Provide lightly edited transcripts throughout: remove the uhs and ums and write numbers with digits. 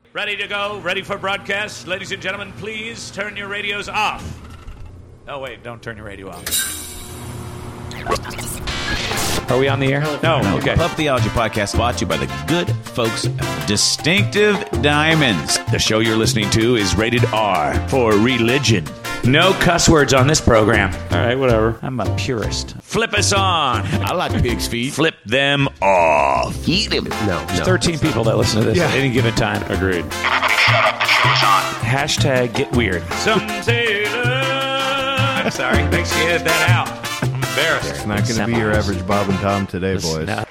Ready to go? Ready for broadcast? Ladies and gentlemen, please turn your radios off. Oh, wait, don't turn your radio off. Are we on the air? No. Okay. Pup Theology Podcast brought to you by the good folks at Distinctive Diamonds. The show you're listening to is rated R for religion. No cuss words on this program. All right, whatever. I'm a purist. Flip us on. I like pig's feet. Flip them off. Eat them. No. There's 13 people that listen to this at any given time. Agreed. Everybody shut up. The show is on. Hashtag get weird. Some sailor. I'm sorry. Thanks for editing that out. I'm embarrassed. It's not going to be your average Bob and Tom today, boys. Quiet,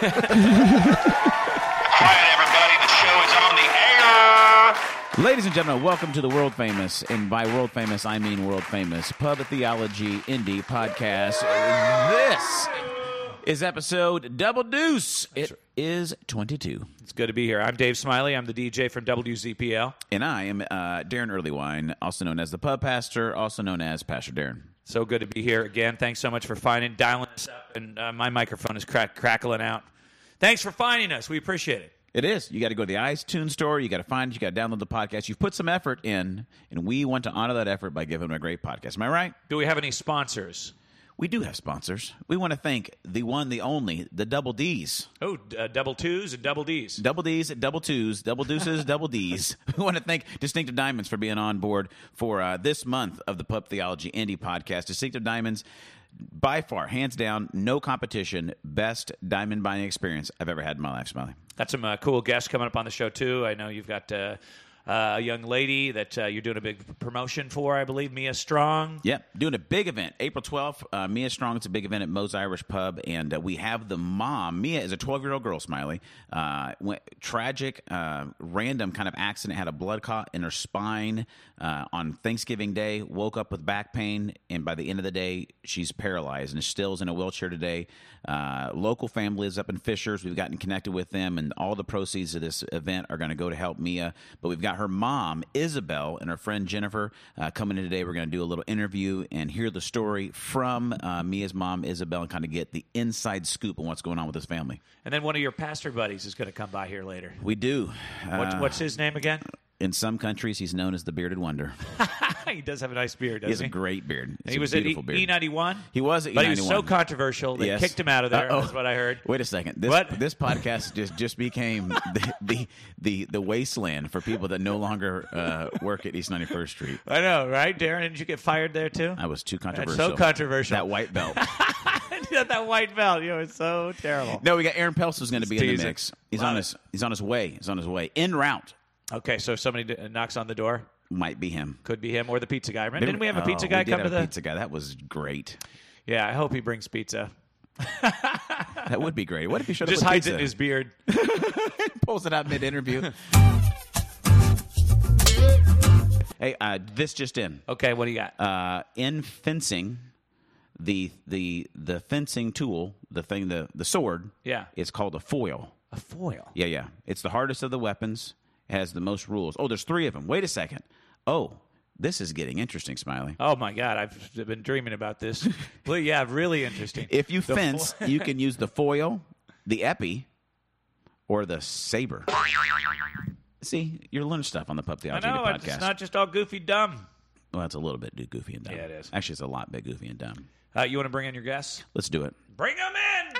everybody. The show is on the air. Ladies and gentlemen, welcome to the world famous, and by world famous, I mean world famous, Pub Theology Indie Podcast. This is episode Double Deuce. It is 22. It's good to be here. I'm Dave Smiley. I'm the DJ from WZPL. And I am Darren Earlywine, also known as the Pub Pastor, also known as Pastor Darren. So good to be here again. Thanks so much for dialing us up, and my microphone is crackling out. Thanks for finding us. We appreciate it. It is. You got to go to the iTunes store. You got to find it. You got to download the podcast. You've put some effort in, and we want to honor that effort by giving them a great podcast. Am I right? Do we have any sponsors? We do have sponsors. We want to thank the one, the only, the Double D's. Oh, double twos and double D's. Double D's, double twos, double deuces, double D's. We want to thank Distinctive Diamonds for being on board for this month of the Pub Theology Indie Podcast. Distinctive Diamonds, by far, hands down, no competition, best diamond buying experience I've ever had in my life, Smiley. Got some cool guests coming up on the show, too. I know you've got a young lady that you're doing a big promotion for, I believe, Mia Strong. Yep, doing a big event. April 12th, Mia Strong. It's a big event at Moe's Irish Pub, and we have the mom. Mia is a 12-year-old girl, Smiley. Tragic, random kind of accident, had a blood clot in her spine on Thanksgiving Day, woke up with back pain, and by the end of the day, she's paralyzed and still is in a wheelchair today. Local family is up in Fishers. We've gotten connected with them, and all the proceeds of this event are going to go to help Mia. But we've got her mom, Isabel, and her friend Jennifer coming in today. We're going to do a little interview and hear the story from Mia's mom, Isabel, and kind of get the inside scoop on what's going on with this family. And then one of your pastor buddies is going to come by here later. We do. What's his name again? In some countries, he's known as the Bearded Wonder. He does have a nice beard, doesn't he? He has a great beard. He was at E91? He was at E91. But he was so controversial, they kicked him out of there. That's what I heard. Wait a second. This podcast just became the wasteland for people that no longer work at East 91st Street. I know, right? Darren, didn't you get fired there, too? I was too controversial. That's so controversial. That white belt. That white belt. You know, it's so terrible. No, we got Aaron Peltz who's going to be in the mix. He's on his way. He's on his way. En route. Okay, so if somebody knocks on the door? Might be him. Could be him or the pizza guy. Remember, didn't we have a pizza guy come to the... pizza guy. That was great. Yeah, I hope he brings pizza. That would be great. What if he showed up with just hides pizza? it in his beard. Pulls it out mid-interview. Hey, this just in. Okay, what do you got? In fencing, the fencing tool, the sword, is called a foil. A foil? Yeah. It's the hardest of the weapons. It has the most rules. Oh, there's 3 of them. Wait a second. Oh, this is getting interesting, Smiley. Oh, my God. I've been dreaming about this. Well, yeah, really interesting. If you fence, you can use the foil, the epi, or the saber. See, you're learning stuff on the Pup Theology Podcast. It's not just all goofy dumb. Well, it's a little bit goofy and dumb. Yeah, it is. Actually, it's a lot bit goofy and dumb. You want to bring in your guests? Let's do it. Bring them in!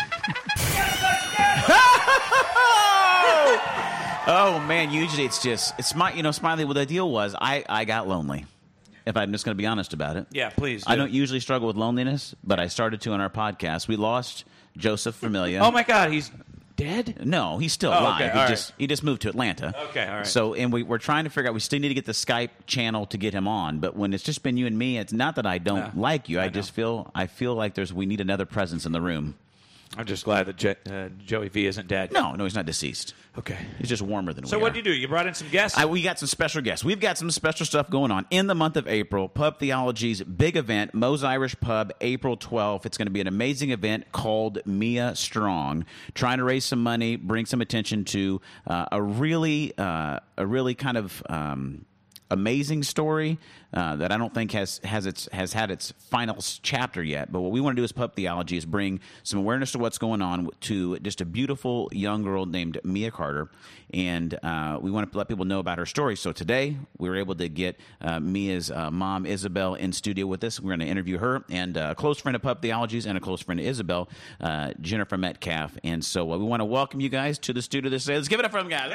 Oh, man, usually it's Smiley, well, the deal was I got lonely, if I'm just going to be honest about it. Yeah, please do. I don't usually struggle with loneliness, but I started to on our podcast. We lost Joseph Familia. Oh, my God, he's dead? No, he's still alive. Okay, he just moved to Atlanta. Okay, all right. So, and we're trying to figure out, we still need to get the Skype channel to get him on, but when it's just been you and me, it's not that I don't like you. I feel like we need another presence in the room. I'm just glad that Joey V isn't dead. No, he's not deceased. Okay. He's just warmer than we are. So what did you do? You brought in some guests? We got some special guests. We've got some special stuff going on in the month of April. Pub Theology's big event, Moe's Irish Pub, April 12th. It's going to be an amazing event called Mia Strong, trying to raise some money, bring some attention to a really kind of amazing story that I don't think has had its final chapter yet. But what we want to do as Pup Theology is bring some awareness to what's going on to just a beautiful young girl named Mia Carter, and we want to let people know about her story. So today we were able to get Mia's mom Isabel in studio with us. We're going to interview her and a close friend of Pup Theology's and a close friend of Isabel, Jennifer Metcalf. And so we want to welcome you guys to the studio this day. Let's give it up for them, guys.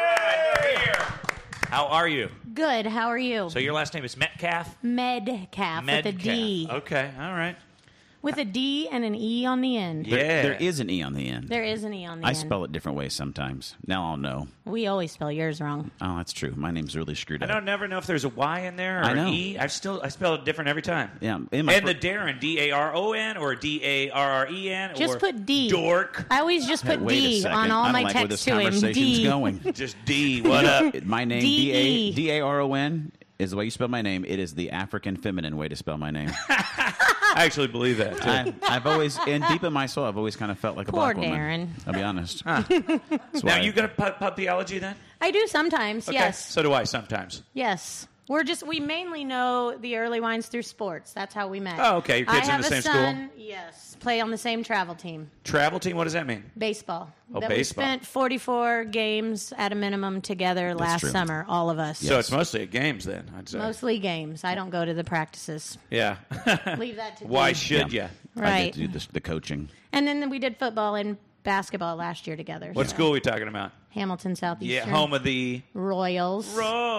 How are you? Good. How are you? So your last name is Metcalf? Medcalf with a D. Okay, all right. With a D and an E on the end. Yeah. There is an E on the end. There is an E on the I end. spell it different ways sometimes. Now I'll know. We always spell yours wrong. Oh, that's true. My name's really screwed I up. don't never know if there's a Y in there or I know. an E. I spell it different every time. Yeah. And the Darren, Daron or Darren Just or put D. Dork. I always just put Wait a D second. on all I don't my like where texts this to him. conversation's D. going. Just D. What up? My name, D-E. Daron, is the way you spell my name. It is the African feminine way to spell my name. I actually believe that, too. I've always, and deep in my soul, I've always kind of felt like a Poor black woman. Darren. I'll be honest. Now, you going to Pup Theology then? I do sometimes, Okay. yes. So do I sometimes. Yes. We mainly know the early wines through sports. That's how we met. Oh, okay. Your kids I in have the a same son, yes. Play on the same travel team. Travel team, what does that mean? Baseball. Oh, that baseball. We spent 44 games at a minimum together last true. summer, all of us. So it's mostly at games then, I'd say. Mostly games. I don't go to the practices. Yeah. Leave that to Why Dee. should you? I Right. get to do the coaching. And then we did football and basketball last year together. What so. school are we talking about? Hamilton Southeastern. Yeah, home of the Royals.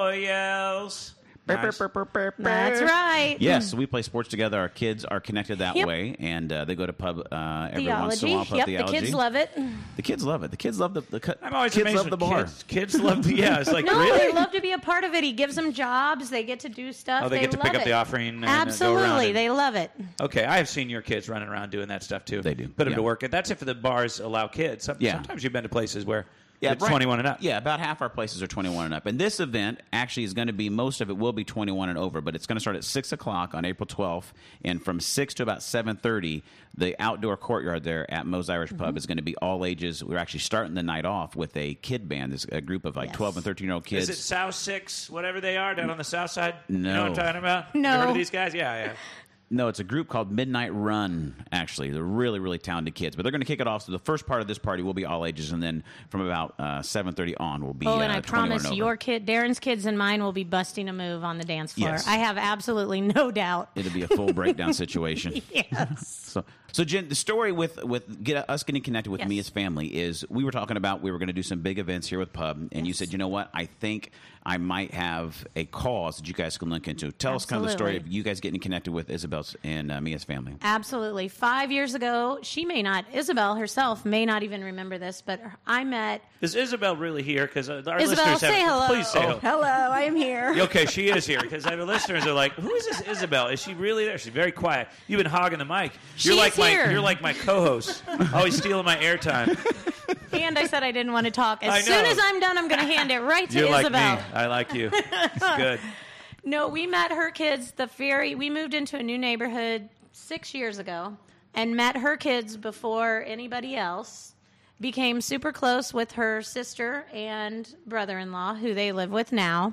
Royals. Nice. That's right. Yes, so we play sports together. Our kids are connected that Yep. way, and they go to pub every once in a Theology. while. Pub Yep, theology. the kids love it. The kids love it. The kids love I'm always kids amazed love with the bar. Kids love the, yeah, it's like, No, really? they love to be a part of it. He gives them jobs. They get to do stuff. Oh, they get to love pick up it. the offering and go Absolutely. around and- They love it. Okay, I have seen your kids running around doing that stuff too. They do, Put them yeah. to work. And that's if the bars allow kids. Yeah. Sometimes you've been to places where it's right. 21 and up. Yeah, about half our places are 21 and up. And this event actually is going to be, most of it will be 21 and over, but it's going to start at 6 o'clock on April 12th. And from 6 to about 7:30, the outdoor courtyard there at Moe's Irish Pub is going to be all ages. We're actually starting the night off with a kid band. There's a group of like Yes. 12 and 13-year-old kids. Is it South 6, whatever they are, down on the south side? No. You know what I'm talking about? No. You heard of these guys? Yeah. No, it's a group called Midnight Run, actually. They're really, really talented kids. But they're going to kick it off. So the first part of this party will be all ages, and then from about 7:30 on will be Oh, and I 21 promise and over. your kid, Darren's kids and mine will be busting a move on the dance floor. Yes. I have absolutely no doubt. It'll be a full breakdown situation. Yes. So Jen, the story with us getting connected with Yes. Mia's family is we were talking about we were going to do some big events here with Pub, and you said, you know what, I think I might have a cause that you guys can link into. Tell us kind of the story of Absolutely. you guys getting connected with Isabel's and Mia's family. Absolutely. 5 years ago, Isabel herself may not even remember this, but I met Is Isabel really here? Because our Isabel, listeners say have... hello. Please say hello. Hello, I am here. Okay, she is here because the listeners are like, "Who is this Isabel? Is she really there?" She's very quiet. You've been hogging the mic. You're She's like here. You're like my co-host, always stealing my airtime. and I said I didn't want to talk. I As soon know. as I'm done, I'm going to hand it right to You're Isabel. like me. I like you. It's good. No, we met her kids we moved into a new neighborhood 6 years ago and met her kids before anybody else. Became super close with her sister and brother-in-law, who they live with now.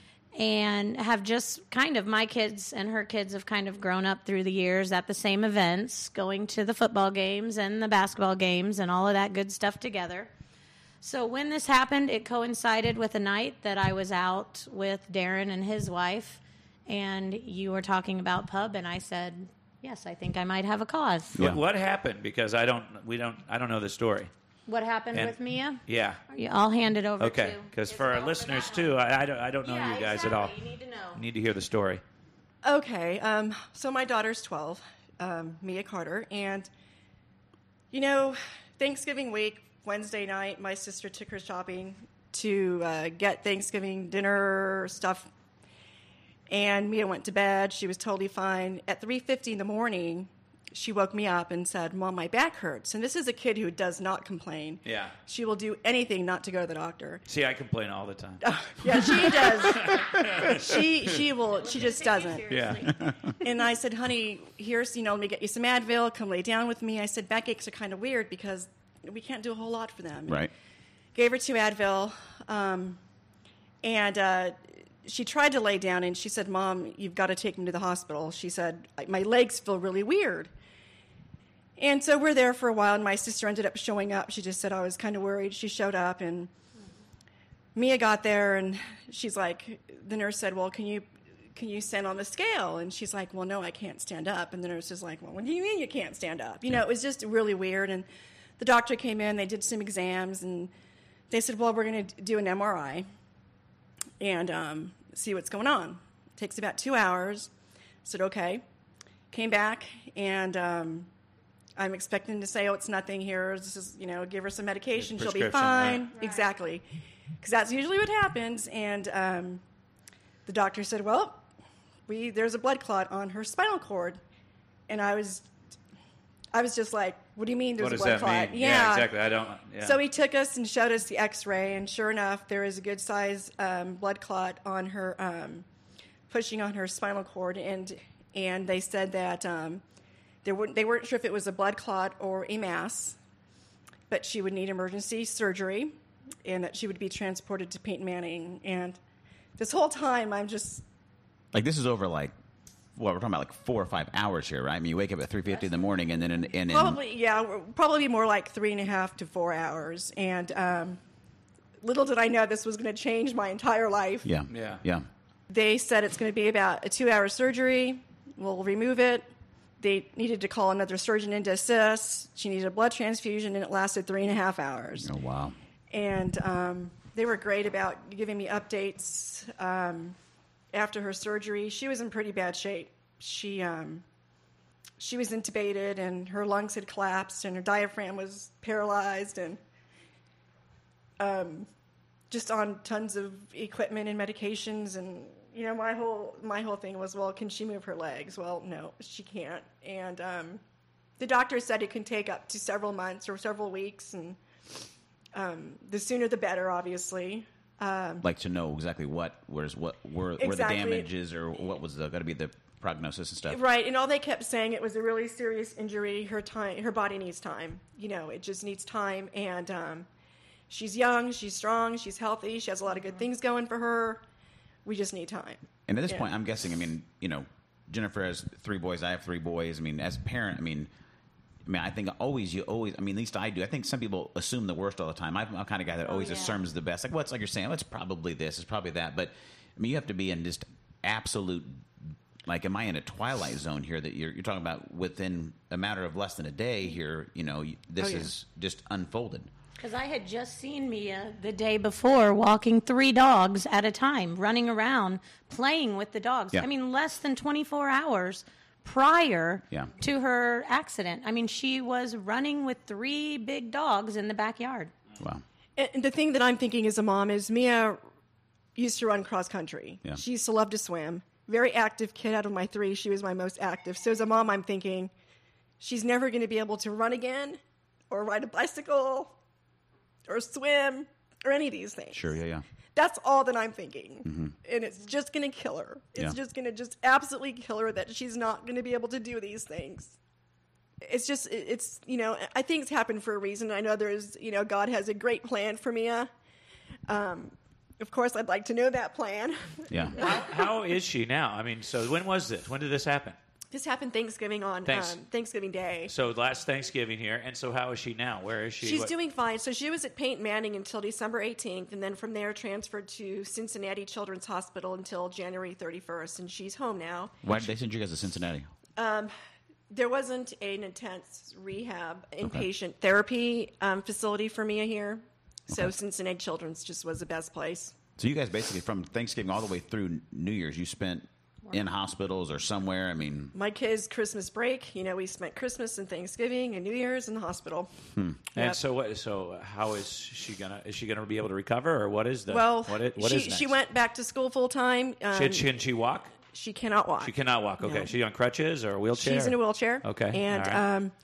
And have just my kids and her kids have kind of grown up through the years at the same events, going to the football games and the basketball games and all of that good stuff together. So when this happened, it coincided with a night that I was out with Darren and his wife, and you were talking about Pub, and I said, yes, I think I might have a cause. Yeah. What happened? Because I don't know the story. What happened And- with Mia? Yeah. I'll hand it over Okay. to Because for our Isabel listeners that too, one. I don't know Yeah, you guys exactly. at all. You need to know. I need to hear the story. Okay, so my daughter's 12, Mia Carter, and Thanksgiving week, Wednesday night, my sister took her shopping to get Thanksgiving dinner stuff, and Mia went to bed. She was totally fine. At 3:50 in the morning, she woke me up and said, "Mom, my back hurts." And this is a kid who does not complain. Yeah. She will do anything not to go to the doctor. See, I complain all the time. Yeah, she does. She just doesn't. Yeah. And I said, honey, here's, let me get you some Advil. Come lay down with me. I said, backaches are kind of weird because we can't do a whole lot for them. Right. Gave her 2 Advil. And she tried to lay down, and she said, "Mom, you've got to take me to the hospital." She said, "My legs feel really weird." And so we're there for a while, and my sister ended up showing up. She just said, "I was kind of worried." She showed up, and Mia got there, and she's like, the nurse said, "Well, can you stand on the scale?" And she's like, "Well, no, I can't stand up." And the nurse is like, "Well, what do you mean you can't stand up?" You know, it was just really weird. And the doctor came in, they did some exams, and they said, "Well, we're going to do an MRI and see what's going on." It takes about 2 hours. I said, "Okay." Came back, and I'm expecting to say, "Oh, it's nothing here. This is, give her some medication. She'll be fine." right. Exactly. Because that's usually what happens. And the doctor said, "Well, there's a blood clot on her spinal cord." And I was just like, "What do you mean there's What a does blood that clot?" mean? Yeah, exactly. I don't. Yeah. So he took us and showed us the X-ray, and sure enough, there is a good size blood clot on her, pushing on her spinal cord, and they said that they weren't sure if it was a blood clot or a mass, but she would need emergency surgery, and that she would be transported to Peyton Manning. And this whole time, I'm just Like, this is over, like, we're talking about, like, 4 or 5 hours here, right? I mean, you wake up at 3:50 in the morning, and then probably more like 3.5 to 4 hours. And little did I know this was going to change my entire life. Yeah. They said it's going to be about a 2-hour surgery. We'll remove it. They needed to call another surgeon in to assist. She needed a blood transfusion, and it lasted 3.5 hours. Oh, wow. And they were great about giving me updates after her surgery. She was in pretty bad shape. She was intubated, and her lungs had collapsed, and her diaphragm was paralyzed, and just on tons of equipment and medications. And my whole thing was, well, can she move her legs? Well, no, she can't. And the doctor said it can take up to several months or several weeks, and the sooner the better, obviously. Like, to know exactly where the damage is, or what was going to be the prognosis and stuff. Right, and all they kept saying, it was a really serious injury. Her body needs time. It just needs time. And she's young, she's strong, she's healthy, she has a lot of good things going for her. We just need time. And at this point, I'm guessing, Jennifer has 3 boys, I have 3 boys. As a parent, I think at least I do. I think some people assume the worst all the time. I'm the kind of guy that always assumes the best. Like, well, it's like you're saying, it's probably this, it's probably that. But, you have to be in just absolute, like, am I in a twilight zone here that you're talking about within a matter of less than a day here, this is just unfolded. Because I had just seen Mia the day before walking 3 dogs at a time, running around, playing with the dogs. Yeah. Less than 24 hours prior Yeah. to her accident. She was running with 3 big dogs in the backyard. Wow. And the thing that I'm thinking as a mom is Mia used to run cross country. Yeah. She used to love to swim. Very active kid. Out of my 3, she was my most active. So as a mom, I'm thinking she's never going to be able to run again or ride a bicycle or swim or any of these things. Sure, yeah. That's all that I'm thinking. Mm-hmm. And it's just going to kill her. It's Yeah. just going to absolutely kill her that she's not going to be able to do these things. It's I think it's happened for a reason. I know God has a great plan for Mia. Of course, I'd like to know that plan. Yeah. How is she now? So when was this? When did this happen? This happened Thanksgiving on Thanksgiving Day. So last Thanksgiving here. And so how is she now? Where is she? She's doing fine. So she was at Peyton Manning until December 18th, and then from there transferred to Cincinnati Children's Hospital until January 31st, and she's home now. Why did they send you guys to Cincinnati? There wasn't an intense rehab inpatient therapy facility for Mia here, so Cincinnati Children's just was the best place. So you guys basically, from Thanksgiving all the way through New Year's, you spent in hospitals or somewhere? My kids' Christmas break, we spent Christmas and Thanksgiving and New Year's in the hospital. And so what? So how is she gonna? Is she gonna be able to recover, or what is the? Well, what is next? she went back to school full time. Can she walk? She cannot walk. She cannot walk. Okay, No. She on crutches or a wheelchair? She's in a wheelchair. Okay, and all right.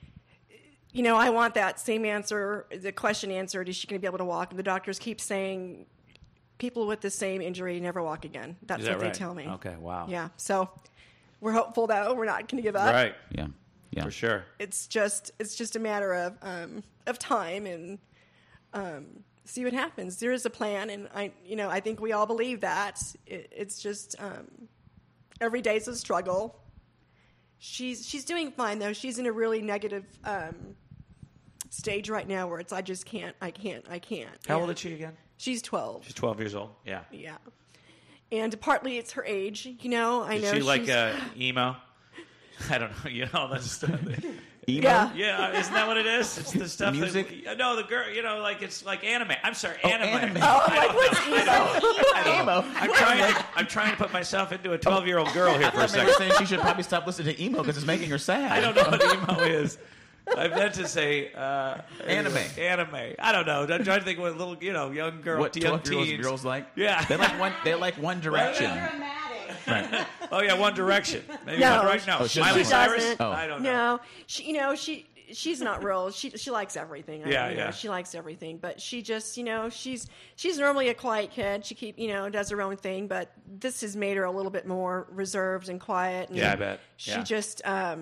I want that same answer, the question answered. Is she going to be able to walk? And the doctors keep saying people with the same injury never walk again. That's Is that what right? they tell me. Okay, wow. Yeah. So we're hopeful, though. We're not going to give up. Right. Yeah. For sure. It's just a matter of time, and see what happens. There is a plan, and I think we all believe that. It's just every day is a struggle. She's doing fine though. She's in a really negative stage right now where it's I can't. How old is she again? She's 12. She's 12 years old. Yeah. Yeah. And partly it's her age, I know. Is she like emo? I don't know. That's stuff. Emo? Yeah, isn't that what it is? It's the stuff music? No, the girl, like it's like anime. I'm sorry, anime. Anime. I don't know. Emo. I'm trying to put myself into a 12-year-old girl here for a They were second. saying she should probably stop listening to emo because it's making her sad. I don't know what emo is. I meant to say Anime. Anime. I don't know. I'm trying to think what little, young girl, What young 12-year-olds teens. girls like? Yeah. They like One Direction. Right. Oh yeah, One Direction. Maybe No. not right now. Oh, she Miley doesn't. Cyrus. She doesn't. Oh. I don't know. No, she's not real. She likes everything. Yeah. She likes everything, but she just, she's normally a quiet kid. She does her own thing, but this has made her a little bit more reserved and quiet. And Yeah, I bet. She Yeah. just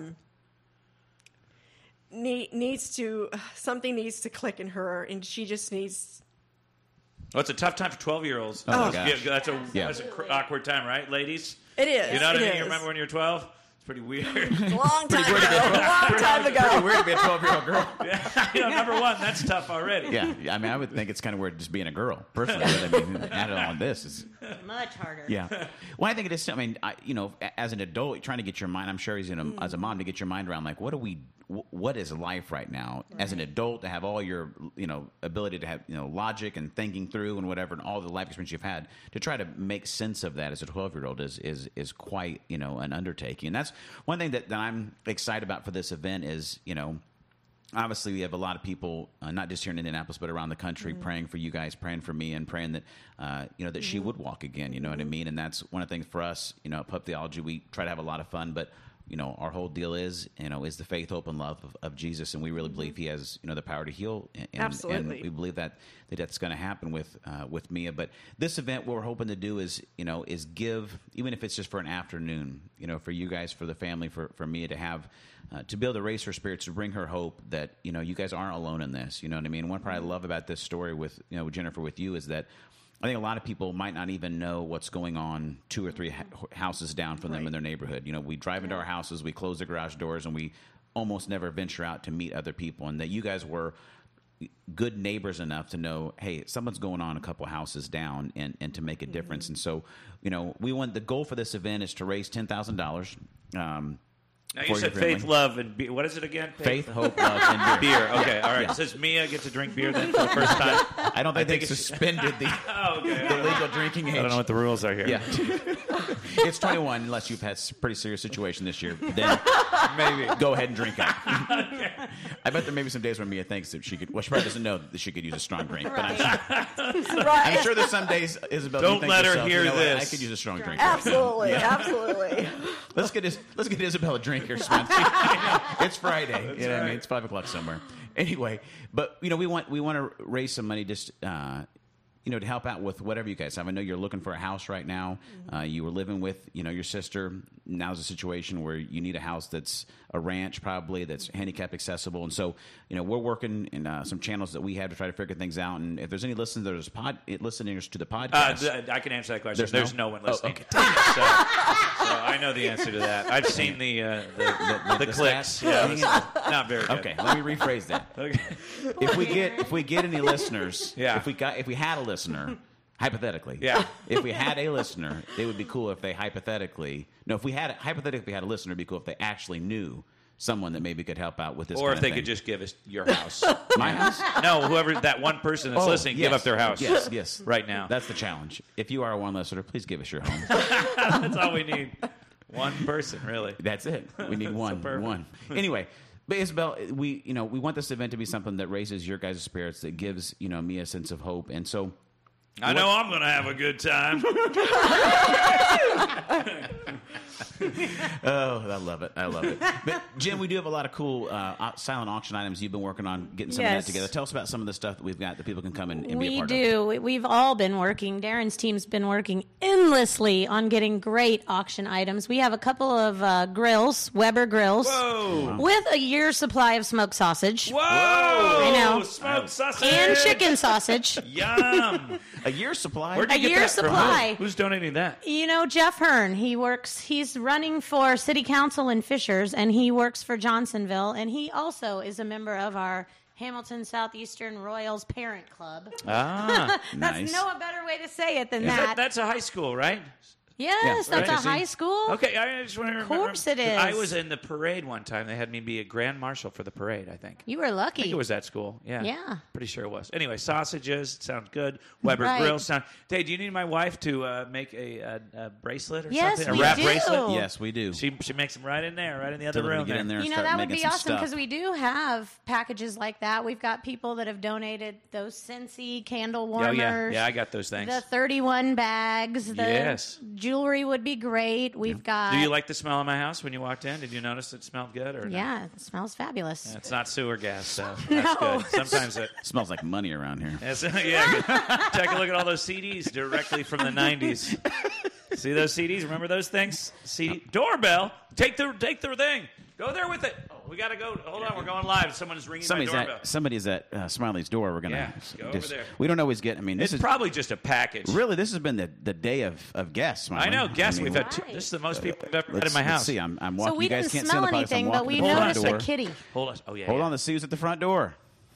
something needs to click in her, and she just needs. Well, it's a tough time for 12-year-olds. Oh, my gosh. That's Yeah. an awkward time, right, ladies? It is. You know what I it mean? You is. remember when you were 12? It's pretty weird. Long time ago. Long time ago. Pretty weird to be a 12-year-old girl. Number one, that's tough already. Yeah, I mean, I would think it's kind of weird just being a girl, personally. But I mean, added on this is Much harder. yeah. Well, I think it is. I mean, as an adult, trying to get your mind. I'm sure as a mom to get your mind around like what is life right now as an adult to have all your ability to have logic and thinking through and whatever and all the life experience you've had to try to make sense of that as a 12-year-old is quite an undertaking. And that's one thing that I'm excited about for this event is obviously, we have a lot of people, not just here in Indianapolis, but around the country, praying for you guys, praying for me, and praying that that she would walk again. You know what I mean? And that's one of the things for us. At Pup Theology, we try to have a lot of fun, but our whole deal is the faith, hope, and love of Jesus, and we really believe He has the power to heal. And, Absolutely. and we believe that's going to happen with Mia. But this event, what we're hoping to do is give, even if it's just for an afternoon, for you guys, for the family, for Mia to have. To be able to raise her spirits, to bring her hope that you guys aren't alone in this. You know what I mean? One part I love about this story with Jennifer, with you, is that I think a lot of people might not even know what's going on 2 or 3 houses down from them in their neighborhood. We drive into our houses, we close the garage doors, and we almost never venture out to meet other people. And that you guys were good neighbors enough to know, hey, something's going on a couple houses down, and to make a difference. And so, the goal for this event is to raise $10,000. Now you said faith, love, and beer. What is it again? Faith, hope, love, and beer. Beer. Okay, all right. Yeah. Says Mia get to drink beer then for the first time. I don't think they suspended the legal drinking age. I don't know what the rules are here. Yeah. It's 21 unless you've had a pretty serious situation this year. Then maybe go ahead and drink up. Okay. I bet there may be some days when Mia thinks that she could. Well, she probably doesn't know that she could use a strong drink. Right. But I'm sure there's some days, Isabel. Don't you think let her yourself, hear what, this. I could use a strong drink. Absolutely, absolutely. Let's get Isabel a drink here, Spence. It's Friday. You know what I mean? It's 5:00 somewhere. Anyway, but we want to raise some money just to help out with whatever you guys have. I know you're looking for a house right now. You were living with your sister. Now's a situation where you need a house that's a ranch, probably, that's handicap accessible. And so we're working in some channels that we have to try to figure things out. And if there's any listeners to the podcast, I can answer that question. There's no one listening. okay. So I know the answer to that. I've seen the clicks. stats? Yeah, it's not very good. Okay, let me rephrase that. Okay. If we get any listeners, Yeah. if we had a listener, hypothetically, Yeah. if we had a listener, it would be cool if they hypothetically had a listener, it'd be cool if they actually knew someone that maybe could help out with this. Or kind if of they thing. could just give us your house. My house. No, whoever that one person that's listening, give yes. up their house. Yes. Right now. That's the challenge. If you are a one listener, please give us your home. That's all we need. One person, really. That's it. We need one. perfect. One. Anyway, but Isabel, we want this event to be something that raises your guys' spirits, that gives me a sense of hope, and so I know I'm going to have a good time. Oh, I love it. I love it. But, Jim, we do have a lot of cool silent auction items you've been working on, getting some of Yes. that together. Tell us about some of the stuff that we've got that people can come and be a We part do. We've all been working. Darren's team's been working endlessly on getting great auction items. We have a couple of grills, Weber grills, Whoa. with a year's supply of smoked sausage Whoa. I know. Smoked sausage. and chicken sausage. Yum. of. A year's supply? Where'd you A get year's that from? supply. Who's donating that? You know, Jeff Hearn, he's running for city council in Fishers, and he works for Johnsonville, and he also is a member of our Hamilton Southeastern Royals Parent Club. Ah. That's Nice. no better way to say it than that. That's a high school, right? Yes, Yeah, that's right. a high school. Okay, I just want to remember. Of course it is. I was in the parade one time. They had me be a grand marshal for the parade, I think. You were lucky. I think it was that school. Yeah. Yeah. Pretty sure it was. Anyway, sausages sound good. Weber Right. grills sound. Hey, do you need my wife to make a bracelet or Yes, something? we A wrap do. bracelet? Yes, we do. She makes them right in there, right in the other Tell them to room. get in there and You know, start that would making be some awesome stuff. because we do have packages like that. We've got people that have donated those Scentsy candle Oh warmers. yeah, I got those things. The 31 bags. The Yes. jewelry would be great. We've got. Do you like the smell of my house when you walked in? Did you notice it smelled good or no? Yeah, it smells fabulous. It's not sewer gas, so that's No. good. Sometimes it. Smells like money around here. Yes, yeah, good. Take a look at all those CDs directly from the 90s. See those CDs? Remember those things? CD doorbell. Take the thing. Go there with it. Oh, we got to go. Hold on, we're going live. Someone's ringing my doorbell. Somebody's at Smiley's door. We're gonna Yeah, go over there. We don't always get. I mean, this It's is probably just a package. really this has been the day of guests. Smiley. I know. Guess I mean, we've had. Right. This is the most people I've ever had Let's, in my let's house. see. I'm So walking. we You guys didn't can't smell see the podcast. anything, I'm but walking we to the front noticed door. a kitty. Hold on. Oh yeah. Hold yeah. on, the Sue's at the front door.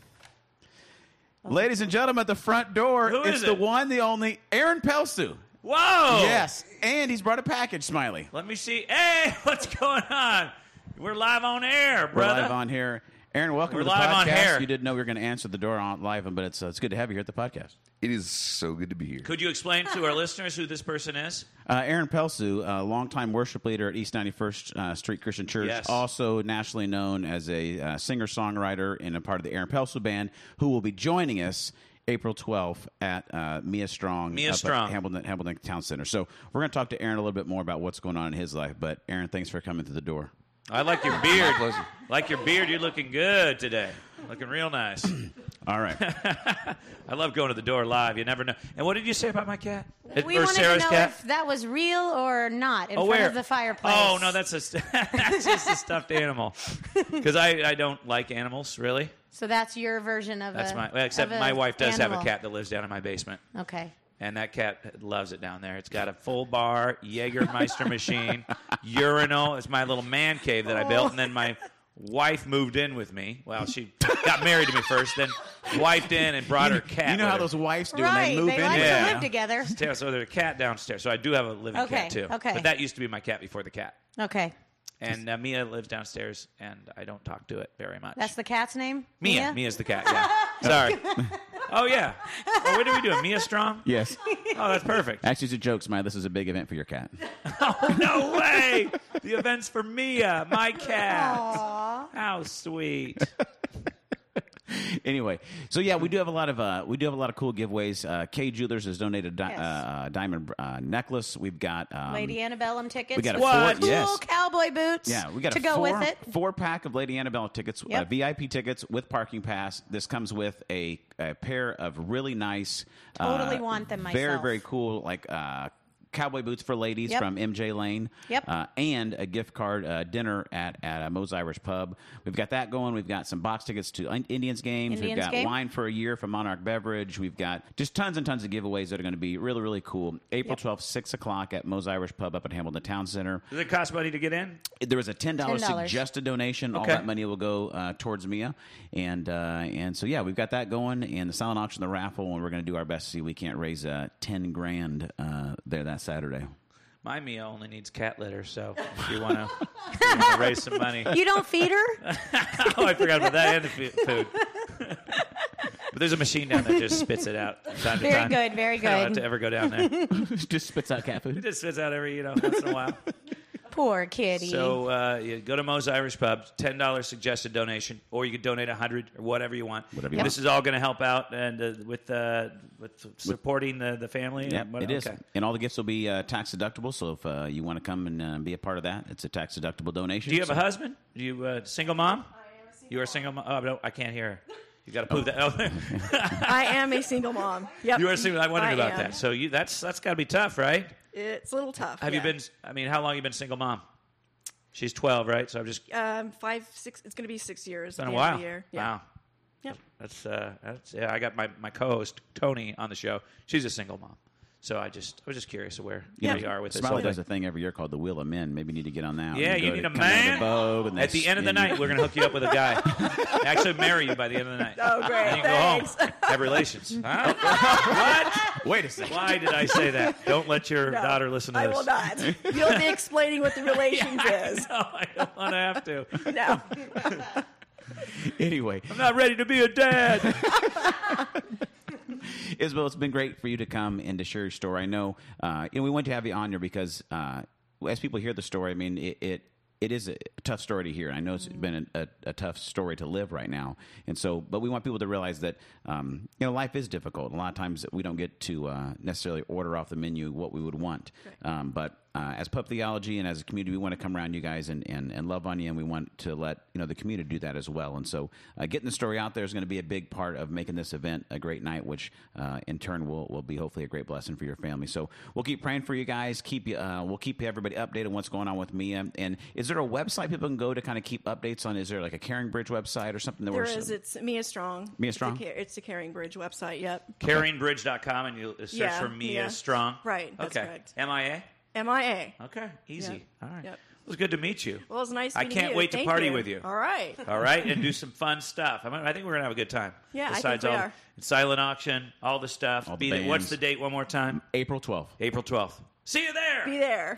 Ladies and gentlemen, at the front door, Who it's is the it? one, the only Aaron Pelsu. Whoa. Yes, and he's brought a package, Smiley. Let me see. Hey, what's going on? We're live on air, We're brother. live on here. Aaron, welcome We're to the live podcast. on air. You didn't know we were going to answer the door on live, but it's good to have you here at the podcast. It is so good to be here. Could you explain to our listeners who this person is? Aaron Pelsu, a longtime worship leader at East 91st Street Christian Church, Yes. also nationally known as a singer-songwriter and a part of the Aaron Pelsu Band, who will be joining us April 12th at Mia Strong Mia up Strong. at Hamilton Town Center. So we're going to talk to Aaron a little bit more about what's going on in his life. But, Aaron, thanks for coming through the door. I like your beard. Like your beard. You're looking good today. Looking real nice. All right. I love going to the door live. You never know. And what did you say about my cat? We or wanted Sarah's to know cat? if that was real or not in front where? of the fireplace. Oh no, that's that's just a stuffed animal. Because I don't like animals really. So that's your version of That's a. my. Well, except of a my wife does have animal. a cat that lives down in my basement. Okay. And that cat loves it down there. It's got a full bar, Jägermeister machine, urinal. It's my little man cave that I built. And then my wife moved in with me. Well, she got married to me first, then wifed in and brought her cat. You know with how her. those wives do Right, when they move in? like Yeah. to live together. So there's a cat downstairs. So I do have a living Okay, cat, too. okay. But that used to be my cat before the cat. Okay. And Mia lives downstairs, and I don't talk to it very much. That's the cat's name? Mia. Mia's the cat, yeah. Sorry. Oh, yeah. Oh, what are we doing? Mia Strong? Yes. Oh, that's perfect. Actually, it's a joke, Smiley. This is a big event for your cat. Oh, no way. The event's for Mia, my cat. How sweet. Anyway, so yeah, we do have a lot of cool giveaways. K Jewelers has donated a Yes. diamond necklace. We've got Lady Antebellum tickets. we got a with four- cool yes. cowboy boots. Yeah, we got to a go with it. 4-pack of Lady Annabelle tickets, Yep. VIP tickets with parking pass. This comes with a pair of really nice, Totally want them very myself. very cool cowboy boots for ladies Yep. from MJ Lane. Yep. And a gift card dinner at Moe's Irish Pub. We've got that going. We've got some box tickets to Indians games. We've Indians got game. wine for a year from Monarch Beverage. We've got just tons and tons of giveaways that are going to be really really cool. April 12th, 6 o'clock at Moe's Irish Pub up at Hamilton Town Center. Does it cost money to get in? There was a $10 $10. suggested donation. All Okay. that money will go towards Mia, and so yeah, we've got that going. And the silent auction, the raffle, and we're going to do our best to see if we can't raise $10,000 there that Saturday. My Mia only needs cat litter, so if you want to raise some money. You don't feed her? Oh, I forgot about that and the food. But there's a machine down there that just spits it out from time to Very time. good, very I don't have good. to ever go down there. Just spits out cat It food. just spits out every, once in a while. Poor kitty. So you go to Moe's Irish Pub, $10 suggested donation, or you could donate $100 or whatever you want. Whatever you want. This is all going to help out and with supporting the family. Yeah, and it is. And all the gifts will be tax deductible. So if you want to come and be a part of that, it's a tax deductible donation. Do you have a husband? Do you single mom? You are a single mom. Oh, no, I can't hear her. You got to prove that. Oh. I am a single mom. Yep. You are single. I wondered about am. that. So that's got to be tough, right? It's a little tough. Have you been? I mean, how long have you been single mom? She's 12, right? So I'm just 5, 6. It's going to be 6 years. It's been at a the while. end of the year. Yeah. Wow. Yep. That's yeah. I got my co-host Tony on the show. She's a single mom. So I was just curious of where you are with this. Smiley does a thing every year called the Wheel of Men. Maybe you need to get on that. Yeah, you need a man. At the end of the night, we're going to hook you up with a guy. Actually, marry you by the end of the night. Oh, great. And you Thanks. go home, have relations. Huh? What? Wait a second. Why did I say that? Don't let your daughter listen to I this. will not. You'll be explaining what the relations is. No, I don't want to have to. No. Anyway, I'm not ready to be a dad. Isabel, it's been great for you to come and to share your story. I know, we want to have you on here because as people hear the story, I mean, it is a tough story to hear. I know it's been a tough story to live right now, and so, but we want people to realize that life is difficult. A lot of times we don't get to necessarily order off the menu what we would want, but as Pup Theology and as a community, we want to come around you guys and love on you, and we want to let the community do that as well. And so, getting the story out there is going to be a big part of making this event a great night, which in turn will be hopefully a great blessing for your family. So we'll keep praying for you guys. We'll keep everybody updated on what's going on with Mia. And is there a website people can go to kind of keep updates on? Is there like a Caring Bridge website or something? There is. It's Mia Strong. Mia Strong? It's the Caring Bridge website. Yep. CaringBridge.com, and you search for Mia Strong. Right. That's okay. correct. MIA. MIA. Okay, easy. Yep. All right. Yep. It was good to meet you. Well, it's nice I meeting can't you. wait to Thank party you. with you. All right. All right, and do some fun stuff. I think we're going to have a good time. Yeah, Besides I think we all are. silent auction, all the stuff. All the Be there. What's bands. the date one more time? April 12th. April 12th. See you there. Be there.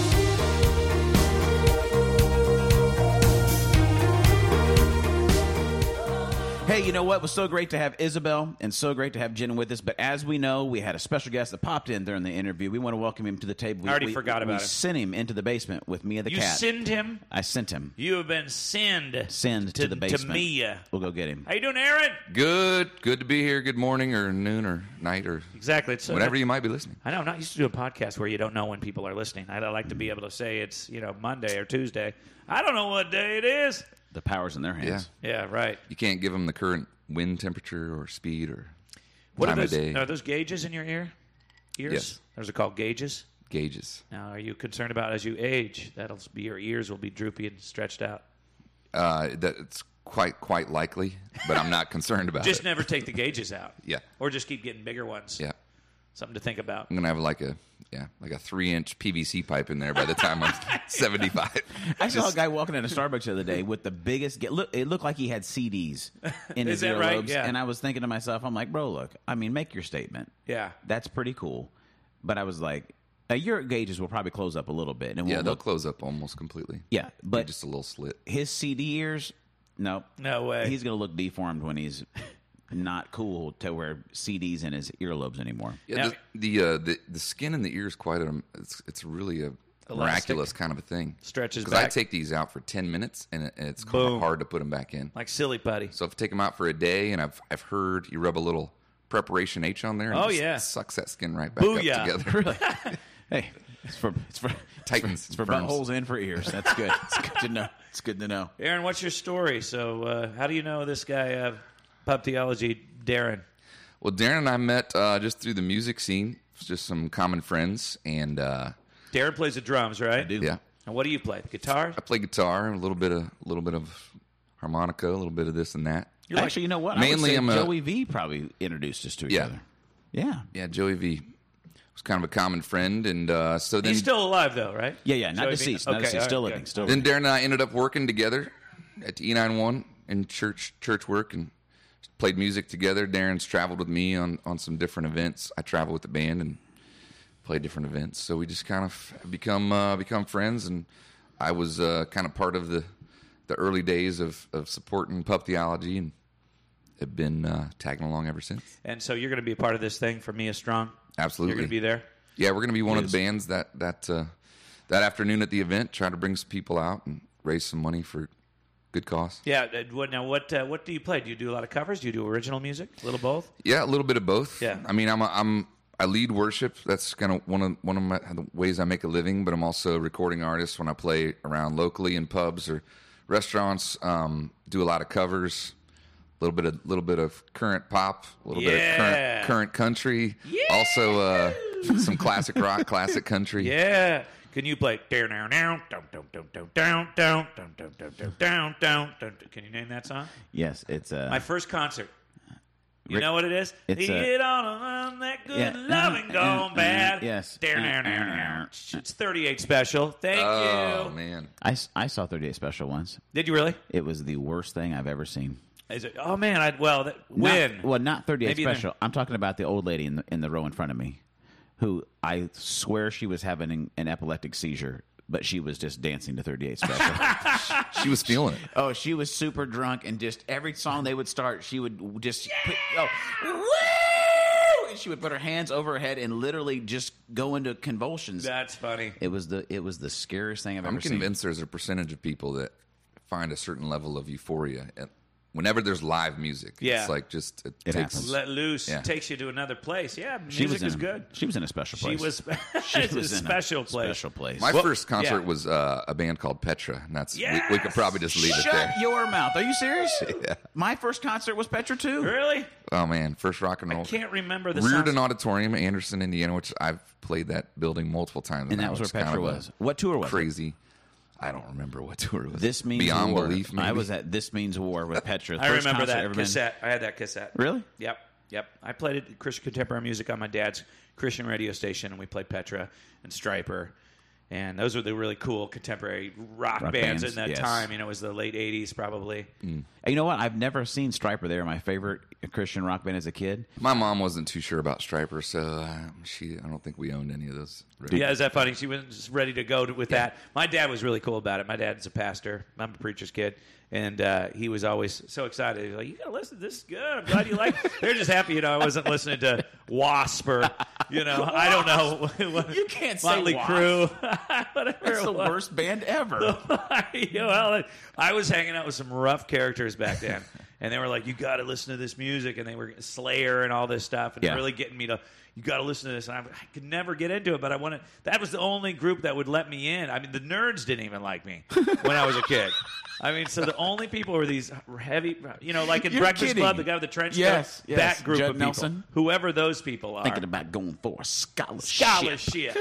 Hey, you know what? It was so great to have Isabel and so great to have Jen with us. But as we know, we had a special guest that popped in during the interview. We want to welcome him to the table. I already forgot about we him. sent him into the basement with Mia the You cat. send him? I sent him. You have been send To the basement. To Mia. We'll go get him. How you doing, Aaron? Good to be here. Good morning or noon or night or Exactly. It's whenever you might be listening. I know. I'm not used to doing podcasts where you don't know when people are listening. I like to be able to say it's Monday or Tuesday. I don't know what day it is. The power's in their hands. Yeah, right. You can't give them the current wind temperature or speed or What time are of those? day. Are those gauges in your ears? Yes. Those are called gauges. Gauges. Now, are you concerned about as you age that'll be your ears will be droopy and stretched out? That's quite likely, but I'm not concerned about Just it. never take the gauges out. Yeah. Or just keep getting bigger ones. Yeah. Something to think about. I'm gonna have like a 3-inch PVC pipe in there by the time I'm 75. I saw a guy walking into Starbucks the other day with the biggest. Look, it looked like he had CDs in his Is that right? earlobes, Yeah. and I was thinking to myself, I'm like, bro, look, I mean, make your statement. Yeah. That's pretty cool, but I was like, your gauges will probably close up a little bit, and Yeah, we'll they'll look, close up almost completely. yeah, but Just a little slit. his CD ears, no, No way. He's gonna look deformed when he's not cool to wear CDs in his earlobes anymore. Yeah, Now- the skin in the ear is quite it's really a Elastic. miraculous kind of a thing. Stretches Because I back. take these out for 10 minutes and it's Boom. hard to put them back in. Like silly putty. So if I take them out for a day, and I've heard you rub a little preparation H on there, and Oh, it just yeah. sucks that skin right back Booyah. up together. Hey, it's for Tightens. it's for firms. buttholes and for ears. That's good. It's good to know. It's good to know. Aaron, what's your story? So, how do you know this guy, Pup Theology, Darren? Well, Darren and I met just through the music scene, just some common friends, and Darren plays the drums, right? I do. yeah, And what do you play? Guitar? I play guitar, a little bit of harmonica, a little bit of this and that. You're like- Actually, you know what? Mainly I I'm would a- say Joey V probably introduced us to each Yeah. other. Yeah. Yeah, Joey V was kind of a common friend, and so then He's still alive, though, right? Yeah, not Joey V? deceased. Okay, Not deceased. all Still right, living. good. Still Then living. Darren and I ended up working together at E91 in church work and played music together. Darren's traveled with me on some different events. I travel with the band and play different events. So we just kind of become friends, and I was kind of part of the early days of supporting Pup Theology, and have been tagging along ever since. And so you're going to be a part of this thing for Mia Strong? Absolutely. You're going to be there? Yeah, we're going to be one of the bands that that afternoon at the event, try to bring some people out and raise some money for good cause. Yeah. What do you play? Do you do a lot of covers? Do you do original music? A little both? Yeah, a little bit of both. Yeah. I mean, I lead worship. That's kind of one of the ways I make a living. But I'm also a recording artist when I play around locally in pubs or restaurants. Do a lot of covers. A little bit of current pop. A little bit of current country. Yeah. Also some classic rock, classic country. Yeah. Can you play? Can you name that song? Yes, it's my first concert. You know what it is? It's Get on that good loving gone bad. Yes. It's 38 Special. Thank you. Oh, man. I saw 38 Special once. Did you really? It was the worst thing I've ever seen. Is it? Oh, man. When? Not 38 Maybe Special. I'm talking about the old lady in the row in front of me, who I swear she was having an epileptic seizure, but she was just dancing to 38 Special. She was feeling it. Oh, she was super drunk, and just every song they would start, she would just woo! And she would put her hands over her head and literally just go into convulsions. That's funny. It was the scariest thing I've ever I'm seen. convinced there's a percentage of people that find a certain level of euphoria whenever there's live music. Yeah. It's like just it takes happens. Let loose. Yeah. Takes you to another place. Yeah, She music was is good. She was in a special place. She was She was a in special place. Special place. My first concert yeah. was a band called Petra, and that's Yes! we could probably just leave it Shut there. your mouth. Are you serious? My first concert was Petra too. Really? Oh man, first rock and roll. I can't remember the Reardon sounds. Auditorium, Anderson, Indiana, which I've played that building multiple times. And that was where kind Petra of a was. What tour was it? crazy. I don't remember what tour it was. This Means Beyond War. Belief. Maybe? I was at This Means War with Petra. I First remember concert that ever been. cassette. I had that cassette. Really? Yep. I played it, Christian contemporary music on my dad's Christian radio station, and we played Petra and Stryper. And those were the really cool contemporary rock bands in that yes. time. You know, it was the late 80s probably. You know what? I've never seen Stryper. They were my favorite Christian rock band as a kid. My mom wasn't too sure about Stryper, so I don't think we owned any of those. Yeah, is that funny? She was just ready to go with that. My dad was really cool about it. My dad's a pastor. I'm a preacher's kid. And he was always so excited. He was like, you got to listen. This is good. I'm glad you like it. They're just happy, I wasn't listening to Wasp or, I don't know. You can't say Motley Wasp. Crue. Whatever That's it the was. worst band ever. Well, I was hanging out with some rough characters back then. And they were like, you got to listen to this music. And they were Slayer and all this stuff. And Yeah. really getting me to, you got to listen to this. And I could never get into it. But that was the only group that would let me in. I mean, the nerds didn't even like me when I was a kid. I mean, so the only people were these heavy, like in You're Breakfast kidding. Club, the guy with the trench coat. Yes. That group Judd of people. Nelson. Whoever those people are. Thinking about going for a scholarship. Scholarship.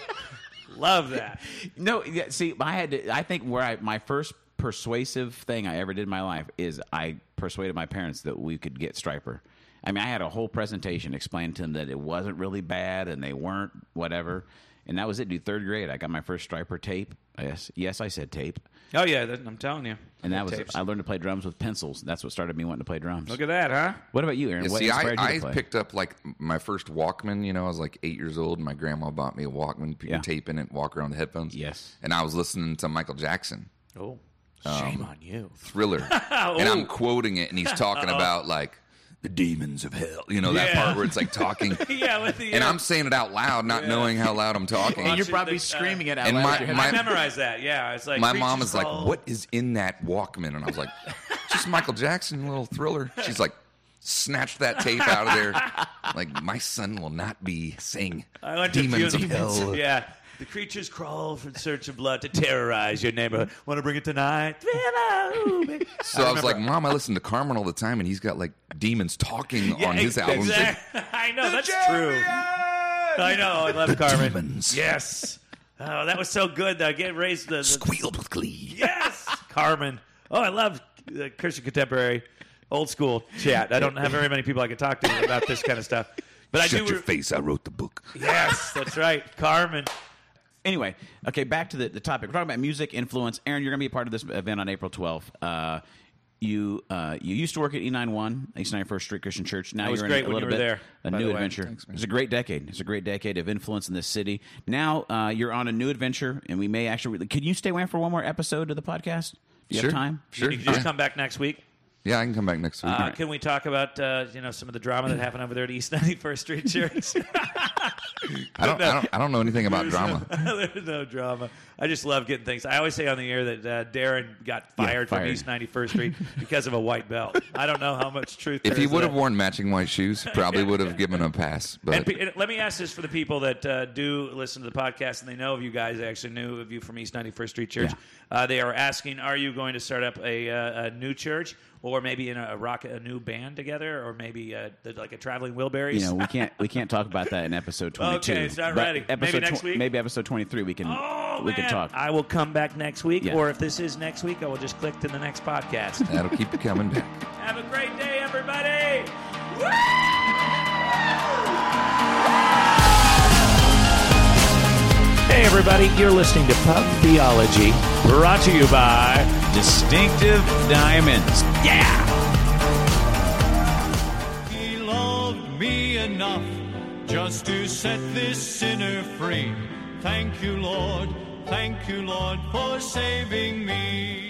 Love that. No, yeah, see, I think my first persuasive thing I ever did in my life is I persuaded my parents that we could get Stryper. I mean, I had a whole presentation explaining to them that it wasn't really bad and they weren't whatever. And that was it, dude. Third grade, I got my first Stryper tape. Yes, I said tape. Oh, yeah, I'm telling you. And that was Tapes. I learned to play drums with pencils. That's what started me wanting to play drums. Look at that, huh? What about you, Aaron? Yeah, What see, inspired you I to play? picked up like my first Walkman. I was like 8 years old, and my grandma bought me a Walkman. Put Yeah. your tape in it, walk around the headphones. Yes. And I was listening to Michael Jackson, Oh, shame on you. Thriller, and I'm quoting it, and he's talking about like the demons of hell. That Yeah. part where it's like talking. Yeah, with the, And I'm saying it out loud, not knowing how loud I'm talking. And you're Watching probably the, screaming it out and loud. my- with your head. my- I memorized that. Yeah, it's like My mom Creatures is like, Call. "What is in that Walkman?" And I was like, "Just Michael Jackson, little Thriller." She's like, snatched that tape out of there. Like, my son will not be saying I went to demons of funerals. hell. Yeah. The creatures crawl in search of blood to terrorize your neighborhood. Want to bring it tonight? So I was like, "Mom, I listen to Carmen all the time, and he's got like demons talking on his albums." I know, that's true. I know, I love Carmen. Demons Yes. Oh, that was so good. I get raised the squealed with glee. Yes, Carmen. Oh, I love Christian contemporary, old school chat. I don't have very many people I can talk to about this kind of stuff. But Shut I do. your face! I wrote the book. Yes, that's right, Carmen. Anyway, okay, back to the topic. We're talking about music influence. Aaron, you're going to be a part of this event on April 12th. You used to work at E91, East 91st Street Christian Church. Now That was you're great in a when little you were bit there, a by new the way. adventure. Thanks, man. It's a great decade. It's a great decade of influence in this city. Now you're on a new adventure, and we may actually. Can you stay away for one more episode of the podcast? Do you Sure. have time? Sure. You can just come back next week. Yeah, I can come back next week. Can we talk about some of the drama that happened over there at East 91st Street Church? I don't know anything about drama. There's no drama. I just love getting things. I always say on the air that Darren got fired from East 91st Street because of a white belt. I don't know how much truth If there he is would to have that. worn matching white shoes, probably would have given him a pass. But And let me ask this for the people that do listen to the podcast and they know of you guys. They actually knew of you from East 91st Street Church. They are asking, are you going to start up a new church, or maybe in a new band together, or maybe like a traveling Wilburys? You know, we can't talk about that in episode 22. Okay, it's not But ready. Maybe next week? Maybe episode 23 we can man. talk. I will come back next week, Yeah. or if this is next week, I will just click to the next podcast. that'll keep you coming back. Have a great day, everybody! Hey, everybody, you're listening to Pub Theology, brought to you by Distinctive Diamonds. Yeah! He loved me enough just to set this sinner free. Thank you, Lord, for saving me.